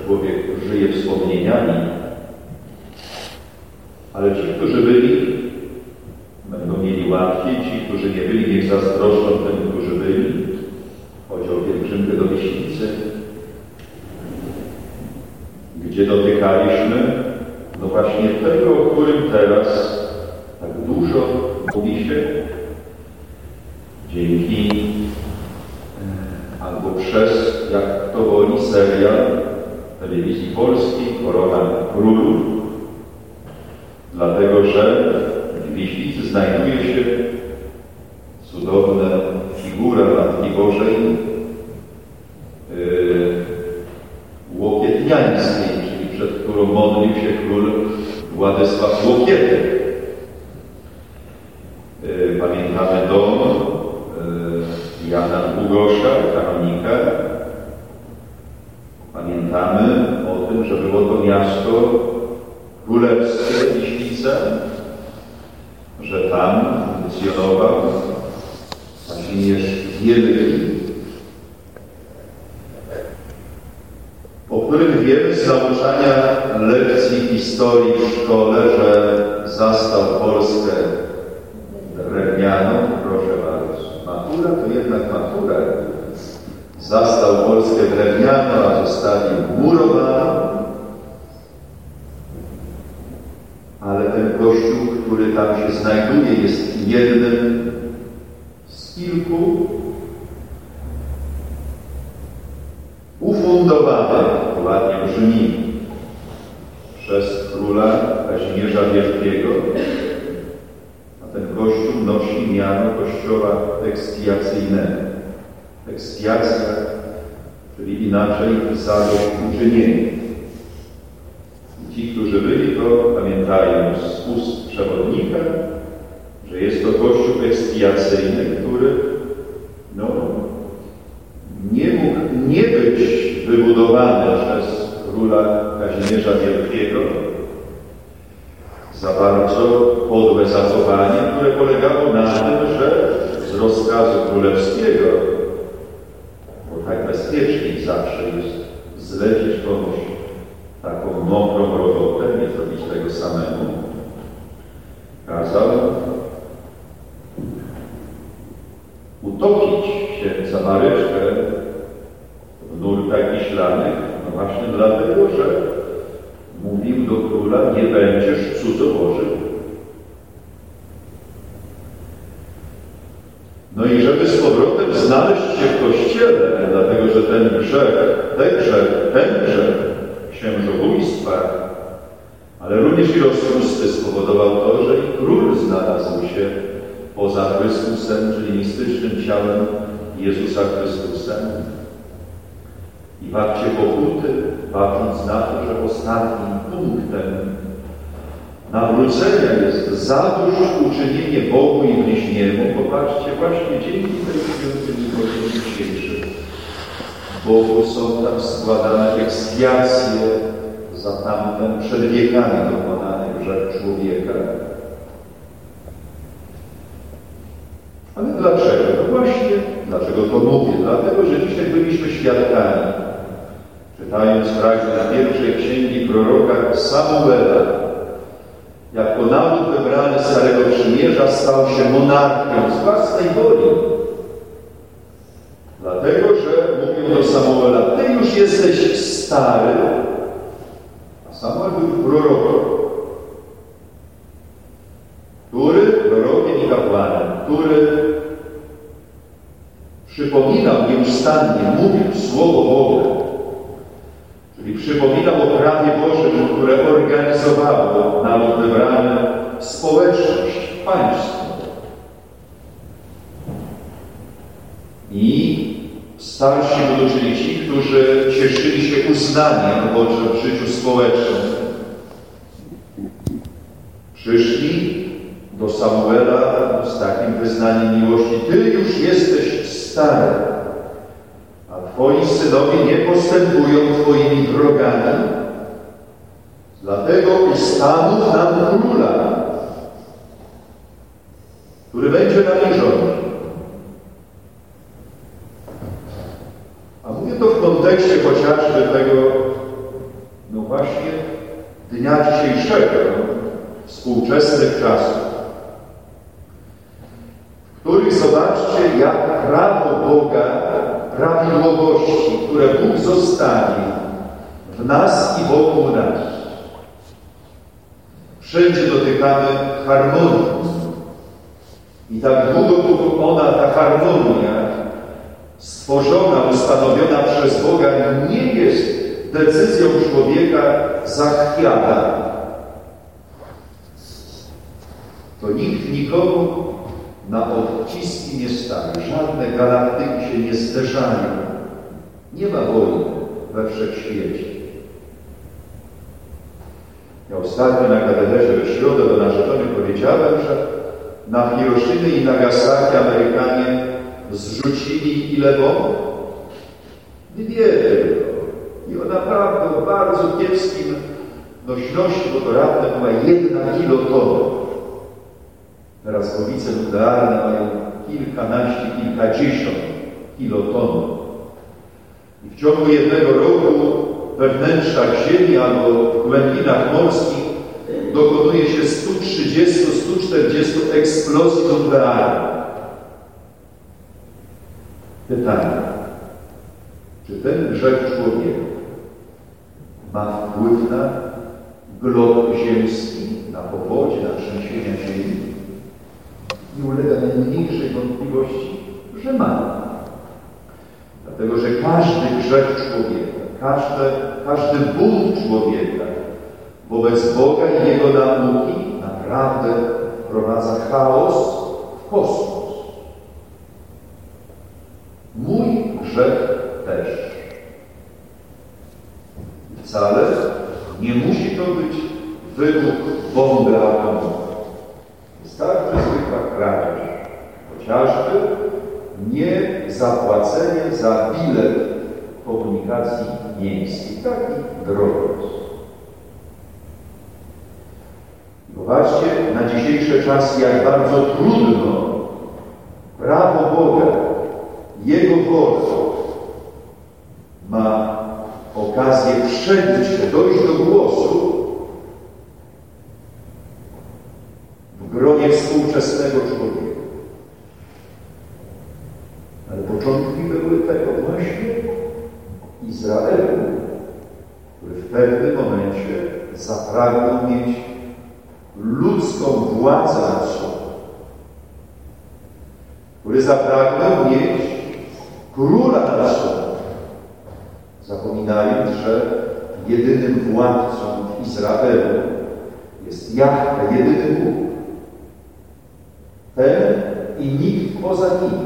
człowiek żyje wspomnieniami, ale ci, którzy byli, będą mieli łatwiej, ci, którzy nie byli, niech zazdroszczą tym, którzy byli. Chodzi o pielgrzymkę do Myślicy, gdzie dotykaliśmy no właśnie tego, o którym teraz tak dużo mówi się dzięki albo przez, jak kto woli, serial telewizji polskiej Korona Królów, dlatego że w Myślicy znajduje się cudowna figura Matki Bożej Łokietniańskiej, czyli przed którą modlił się król Władysław Łokietek. Pamiętamy dom Jana Długosza, kanonika. Pamiętamy o tym, że było to miasto królewskie, Myślice, że tam funkcjonował Kazimierz Wielki, o którym wiemy z nauczania lekcji historii w szkole, że zastał Polskę drewnianą, proszę bardzo. Matura to jednak matura. Zastał Polskę drewnianą, a zostawił murowaną. Ale ten kościół, który tam się znajduje, jest jednym z kilku ufundowanych, to ładnie brzmi, przez króla Kazimierza Wielkiego. A ten kościół nosi miano kościoła ekspiacyjnego. Ekspiacja, czyli inaczej zadośćuczynienie. Ci, którzy byli, to pamiętają z ust przewodnika, że jest to kościół ekspiacyjny, który nie mógł nie być wybudowany przez króla Kazimierza Wielkiego za bardzo podłe zachowanie, które polegało na tym, że z rozkazu królewskiego, bo tak bezpieczniej zawsze jest zlecić komuś taką mokrą robotę, nie zrobić tego samemu, kazał utopić księdza Mareczkę w nurkach wiślanych, no właśnie dlatego, że mówił do króla, nie będziesz cudzołożył. No i żeby z powrotem znaleźć się w Kościele, dlatego że ten grzech księżobójstwa, ale również i rozpusty spowodował to, że i król znalazł się poza Chrystusem, czyli mistycznym ciałem Jezusa Chrystusa. I w akcie pokuty, patrząc na to, że ostatnim punktem nawrócenia jest zadośćuczynienie Bogu i bliźniemu, popatrzcie, właśnie dzięki tej świątyni dzisiejszej Bogu są tam składane ekspiacje za tamten przed wiekami dokonany grzech człowieka. Ale dlaczego? No właśnie, dlaczego to mówię? Dlatego, że dzisiaj byliśmy świadkami, czytając fragment pierwszej księgi proroka Samuela, jako naród wybrany z Starego Przymierza stał się monarchią z własnej woli. Dlatego, że mówią do Samuela, ty już jesteś stary, a Samuel był prorokiem i kapłanem, który przypominał nieustannie, mówił Słowo Boże, czyli przypominał o prawie Bożym, które organizowało naród wybrany, społeczność, państwo. I starsi ludzie, czyli ci, którzy cieszyli się uznaniem w życiu społecznym, przyszli do Samuela z takim wyznaniem miłości. Ty już jesteś stary, a twoi synowie nie postępują twoimi drogami, dlatego ustanów nam króla, który będzie nami rządził. A mówię to w kontekście chociażby tego dnia dzisiejszego, współczesnych czasów, w których zobaczcie, jak prawo Boga, prawidłowości, które Bóg zostawił w nas i wokół nas. Wszędzie dotykamy harmonii. I tak długo, długo ona, ta harmonia, stworzona, ustanowiona przez Boga, nie jest decyzją człowieka zachwiana, to nikt nikomu na odciski nie stawia. Żadne galaktyki się nie zderzają. Nie ma wojny we wszechświecie. Ja ostatnio na katedrze w środę do narzeczonych powiedziałem, że na Hiroszymie i Nagasaki Amerykanie zrzucili ile bomb? 2 tylko. I o naprawdę bardzo kiepskim nośności, bo to raptem była 1 kilotona. Teraz powice nuklearne mają kilkanaście, kilkadziesiąt kiloton. I w ciągu 1 roku we wnętrzach Ziemi albo w głębinach morskich dokonuje się 130-140 eksplozji nuklearnych. Pytanie, czy ten grzech człowieka ma wpływ na glob ziemski, na powodzie, na trzęsienia ziemi? Nie ulega najmniejszej wątpliwości, że ma. Dlatego, że każdy grzech człowieka, każdy bunt człowieka wobec Boga i Jego nauki naprawdę wprowadza chaos w kosmos. Mój grzech też. Wcale nie musi to być wybuch bomby atomowej. Wystarczy zwykła kradzież. Chociażby nie zapłacenie za bilet komunikacji miejskiej. Taki drobiazg. Zobaczcie na dzisiejsze czasy, jak bardzo trudno prawo Boga, Jego wolę ma okazję przebić się, dojść do głosu w gronie współczesnego człowieka. Ale początki były tego właśnie Izraelu, który w pewnym momencie zapragnął mieć ludzką władzę nad sobą, który zapragnął mieć króla nad sobą, zapominając, że jedynym władcą w Izraelu jest Jahwe, jedyny Bóg. Ten i nikt poza nim.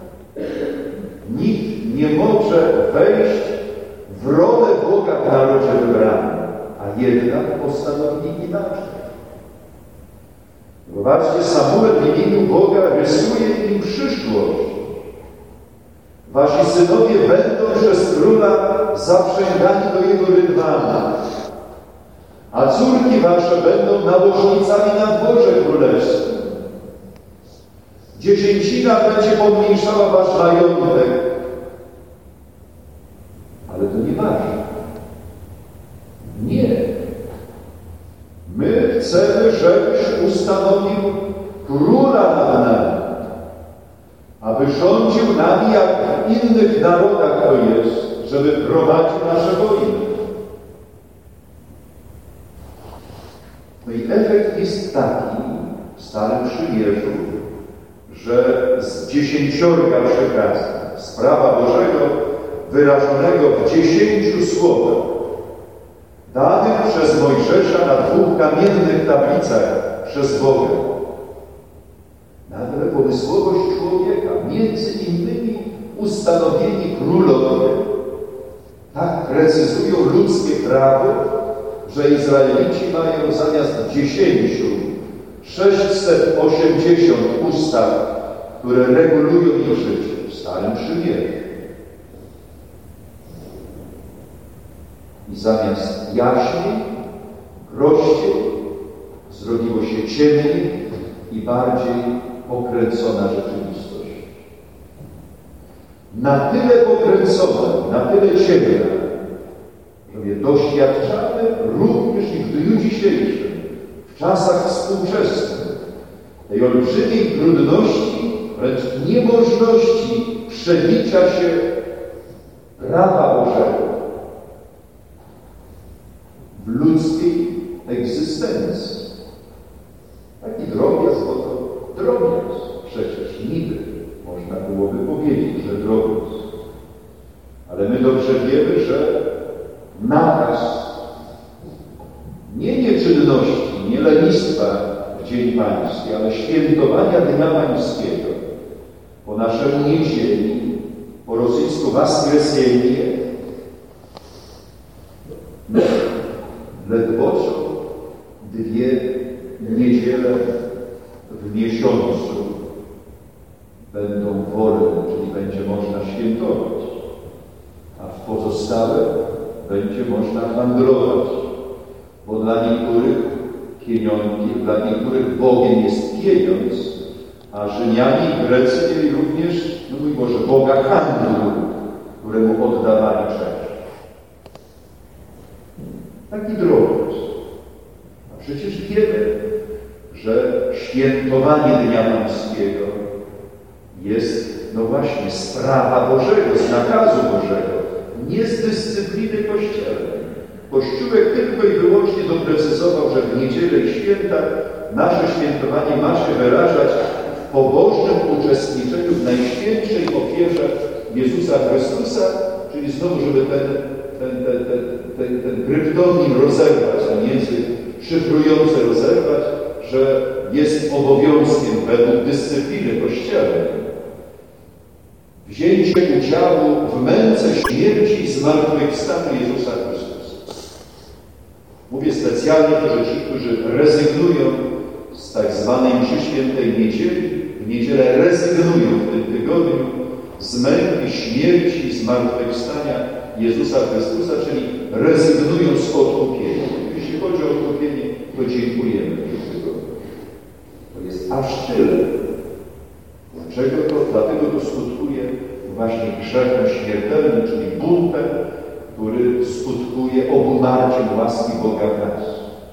Nikt nie może wejść w rolę Boga w narodzie wybranym, a jednak postanowili inaczej. Zobaczcie, Samuel w imieniu Boga rysuje im przyszłość. Wasi synowie będą przez króla zaprzęgani do jego rydwana, a córki wasze będą nałożnicami na dworze królewskim. Dziesięcina będzie pomniejszała wasz majątek. Ale to nie ważne. Nie. My chcemy, żebyś ustanowił króla nad nami, aby rządził nami, jak w innych narodach to jest, żeby prowadził nasze wojny. No i efekt jest taki w Starym Przymierzu, że z 10 przykazań z prawa Bożego wyrażonego w 10 słowach, danych przez Mojżesza na 2 kamiennych tablicach przez Boga, nagle pomysłowość człowieka, między innymi ustanowieni królowie, tak precyzują ludzkie prawo, że Izraelici mają zamiast 10 680 ustaw, które regulują ich życie w Starym Przymierzu. I zamiast jaśniej, groździej, zrobiło się ciemniej i bardziej pokręcona rzeczywistość. Na tyle pokręcona, na tyle ciemna, że je doświadczamy również i w w dniu dzisiejszym, w czasach współczesnych, tej olbrzymiej trudności, wręcz niemożności przebicia się prawa Bożego w ludzkiej egzystencji. Taki drobiazg, bo to drobiazg. Przecież niby można byłoby powiedzieć, że drobiazg. Ale my dobrze wiemy, że nakaz nie nieczynności, nie lenistwa w Dzień Pański, ale świętowania Dnia Pańskiego po naszemu niedzieli, po rosyjsku Воскресенье, ledwo co 2 niedziele w miesiącu będą wolne, czyli będzie można świętować, a w pozostałe będzie można handlować, bo dla niektórych dla niektórych Bogiem jest pieniądz, a Rzymianie i Grecy mieli również, no mój Boże, Boga handlu, któremu oddawali cześć. Taki drobiazg. A przecież wiemy, że świętowanie Dnia Pańskiego jest, no właśnie, z prawa Bożego, z nakazu Bożego, nie z dyscypliny kościelnej. Kościółek tylko i wyłącznie doprecyzował, że w niedzielę i święta nasze świętowanie ma się wyrażać w pobożnym uczestniczeniu w najświętszej ofierze Jezusa Chrystusa, czyli znowu, żeby ten kryptonim rozerwać, ten język szyfrujący rozerwać, że jest obowiązkiem według dyscypliny kościelnej wzięcie udziału w męce, śmierci i zmartwychwstaniu Jezusa Chrystusa. Mówię specjalnie to, że ci, którzy rezygnują z tak zwanej mszy świętej niedzieli, w niedzielę rezygnują w tym tygodniu z męki, śmierci i zmartwychwstania Jezusa Chrystusa, czyli rezygnują z odkupienia. Jeśli chodzi o odkupienie, to dziękujemy w tym tygodniu. To jest aż tyle. Dlaczego to? Dlatego to skutkuje właśnie grzechem śmiertelnym, czyli buntem, który skutkuje obumarciem łaski Boga w nas.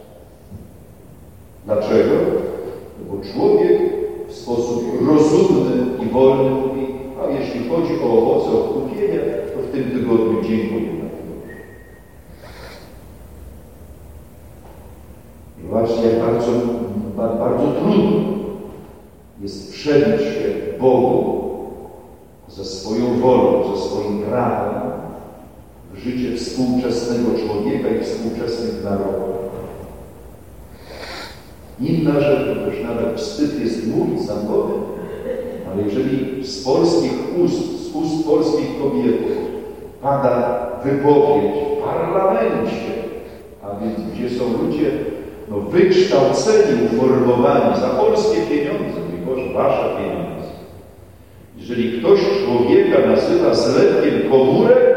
Dlaczego? Bo człowiek w sposób rozumny i wolny mówi, a jeśli chodzi o owoce odkupienia, to w tym tygodniu dziękujemy. I właśnie bardzo trudno jest przebić się Bogu ze swoją wolą, ze swoim prawem w życie współczesnego człowieka i współczesnych narodów. Inna rzecz, to już nawet wstyd jest mówić sam powiem, ale jeżeli z polskich ust, z ust polskich kobietów pada wypowiedź w parlamencie, a więc gdzie są ludzie wykształceni, uformowani za polskie pieniądze, mój Boże, wasze pieniądze. Jeżeli ktoś człowieka nazywa zlepkiem komórek,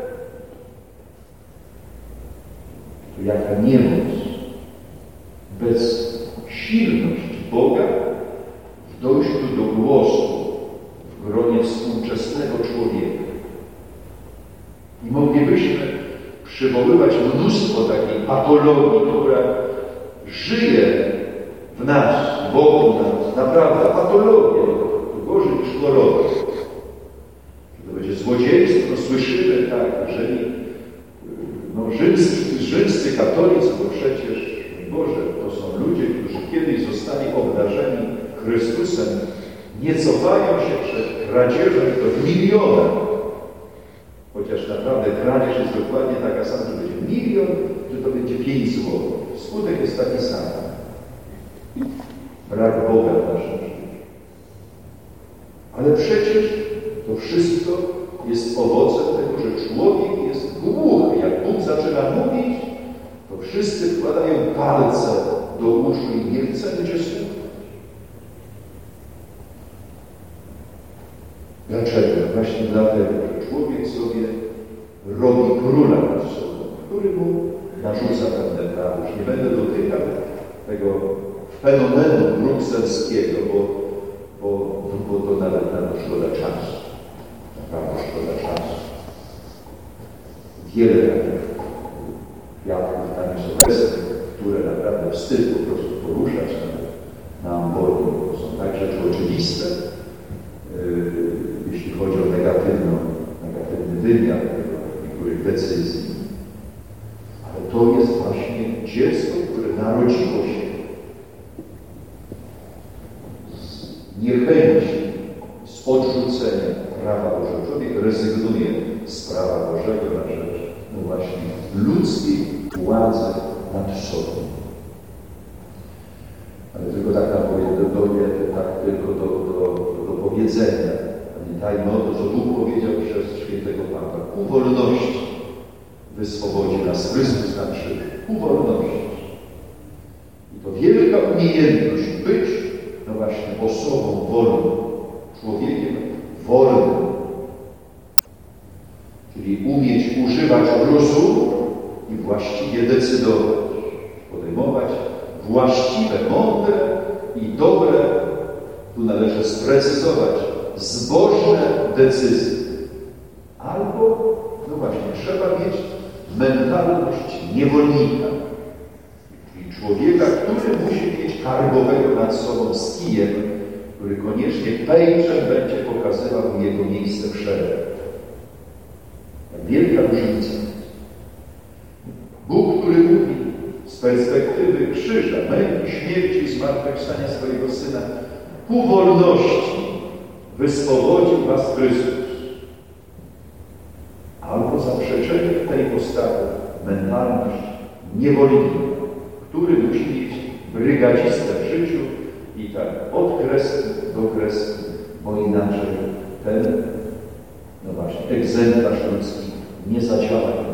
to jaka niemoc, bezsilność Boga w dojściu do głosu w gronie współczesnego człowieka. I moglibyśmy przywoływać mnóstwo takiej patologii, która żyje w nas, wokół nas, naprawdę patologia, to gorzej niż choroba. To będzie złodziejstwo, słyszymy, tak, jeżeli rzymscy katolicy, bo przecież, Boże, to są ludzie, którzy kiedyś zostali obdarzeni Chrystusem, nie cofają się przed kradzieżą to w milionach. Chociaż naprawdę kradzież jest dokładnie taka sama, że będzie 1 000 000, że to będzie 5 złotych. Skutek jest taki sam. Brak Boga w naszym życiu. Ale przecież to wszystko jest owocem tego, że człowiek jest głuchy. Jak Bóg zaczyna mówić, to wszyscy wkładają palce do uszu i nie chcą Cię słuchać. Dlaczego? Właśnie dlatego, że człowiek sobie robi króla nad sobą, który mu narzuca pewne prawo. Już nie będę dotykał tego fenomenu brukselskiego, bo to nawet szkoda czasu. Naprawdę szkoda czasu. Wiele takich kwiatków tam jest obecnych. wstyd po prostu poruszać na amborii. To są tak rzeczy oczywiste, jeśli chodzi o negatywny wymiar niektórych decyzji. Ale to jest właśnie dziecko, które narodziło się z niechęci, z odrzucenia prawa Bożego. Człowiek rezygnuje z prawa Bożego na rzecz, no właśnie, ludzkiej władzy nad sobą. Ale tylko tak do powiedzenia. Pamiętajmy o to, co Bóg powiedział przez świętego Pawła. Ku wolności wyswobodzi nas Chrystus na krzyżu. Ku wolności. I to wielka umiejętność być, no właśnie, osobą wolną, człowiekiem wolnym. Czyli umieć używać rozumu i właściwie decydować. Podejmować właściwe, mądre i dobre, tu należy sprecyzować, zbożne decyzje. Albo, no właśnie, trzeba mieć mentalność niewolnika, czyli człowieka, który musi mieć karbowego nad sobą z kijem, który koniecznie pejczem będzie pokazywał mu jego miejsce w szeregu. Wielka różnica. Bóg, który mówi z perspektywy krzyża, męki, śmierci i zmartwychwstania swojego Syna, ku wolności wyswobodził was Chrystus. Albo zaprzeczenie tej postawy, mentalność niewolnika, który musi mieć brygadzistę w życiu i tak od kreski do kreski, bo inaczej ten, no właśnie, egzemplarz ludzki nie zadziała.